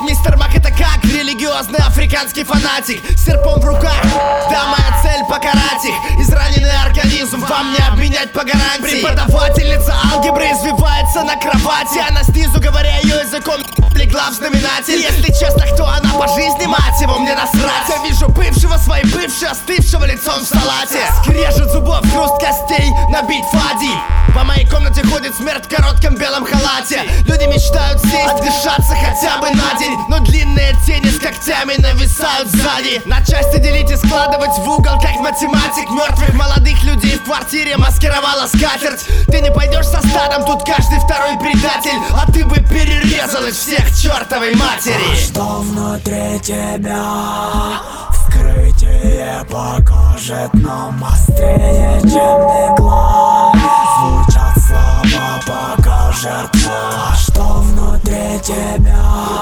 мистер Мак, это как религиозный африканский фанатик. С серпом в руках, да, моя цель покарать их. Израненный организм вам не обменять по гарантии. Преподавательница алгебры извивается на кровати. Она снизу, говоря ее языком, легла в знаменатель. Если честно, кто она по жизни, мать его, мне насрать. Я вижу бывшего своей бывшей, остывшего лицом в салате. Скрежет зубов, хруст костей, набить фади. По моей комнате ходит смерть в коротком белом халате. Люди мечтают сесть, отдышаться хотя бы на день, но длинные тени с когтями нависают сзади. На части делить и складывать в угол, как математик. Мертвых молодых людей в квартире маскировала скатерть. Ты не пойдешь со стадом, тут каждый второй предатель. А ты бы перерезал их всех к чертовой матери. А что внутри тебя? Вскрытие покажет нам острее, чем игла. Звучат слова, пока жертва. А что внутри тебя?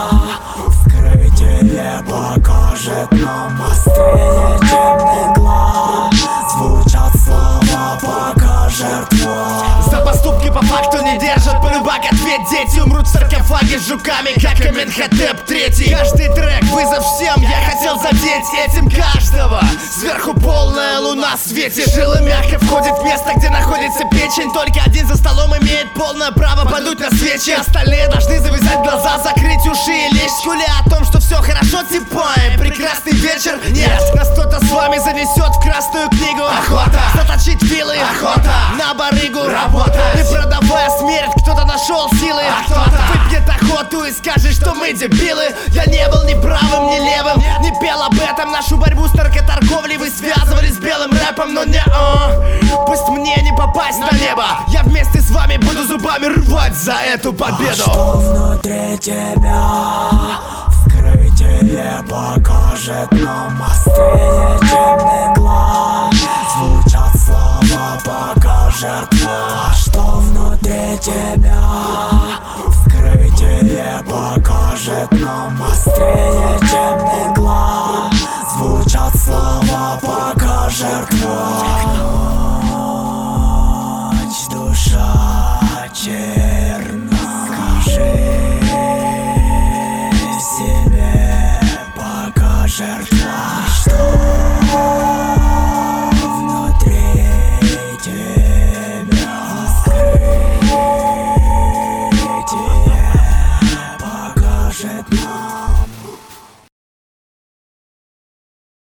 Вскрытие покажет нам острее, чем игла. Звучат слова, пока жертва. За поступки по факту не держат полюбак ответ. Дети умрут в саркофаге с жуками, как Аменхотеп III. Каждый трек вызов всем, я хотел задеть этим каждого. Сверху полная луна в свете. Жила мягко входит в место, где находится печень. Только один за столом имеет полное право подуть на свечи. Остальные должны завязать глаза, закрыть уши и лечь. Скуля о том, что все хорошо, типа прекрасный вечер. Нет, нас кто-то с вами занесет в красную книгу. Охота заточить вилы, охота на барыгу, работать. Не продавая смерть, кто-то нашел силы, а кто-то выпьет охоту и скажет, что мы дебилы. Я не был ни правым, ни левым, не пел об этом. Нашу борьбу с наркоторговлей вы связывали с белым рэпом, но не пусть мне не попасть на небо. Я вместе с вами буду зубами рвать за эту победу. А что внутри тебя? Вскрытие покажет нам острее, чем игла. Звучат слова, пока жертва. А что внутри тебя? Вскрытие покажет нам острее,